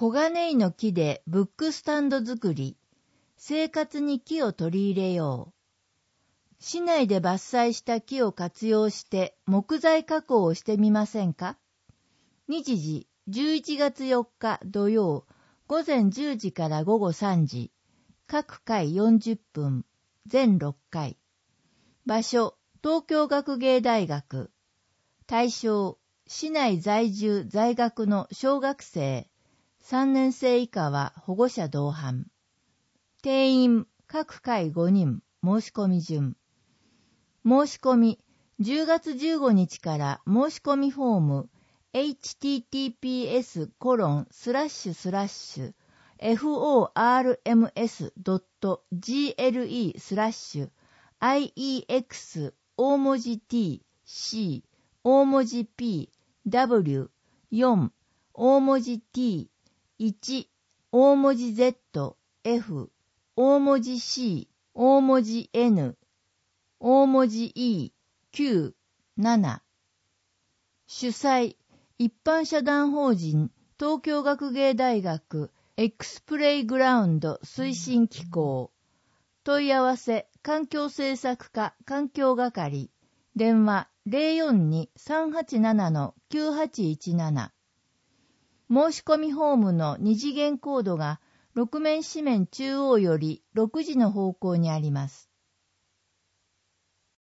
黄金の木でブックスタンド作り。生活に木を取り入れよう。市内で伐採した木を活用して木材加工をしてみませんか？日時11月4日土曜午前10時から午後3時。各回40分。全6回。場所、東京学芸大学。対象、市内在住在学の小学生。3年生以下は保護者同伴。定員、各回5人。申し込み順。申し込み、10月15日から申し込みフォーム、https://forms.gle/IEX 大文字 T、C、大文字 P、W、4、大文字 T、1、大文字 Z、F、大文字 C、大文字 N、大文字 E、9、7。主催、一般社団法人東京学芸大学エクスプレイグラウンド推進機構。問い合わせ、環境政策課環境係。電話 042-387-9817。申し込みフォームの二次元コードが6面紙面中央より6時の方向にあります。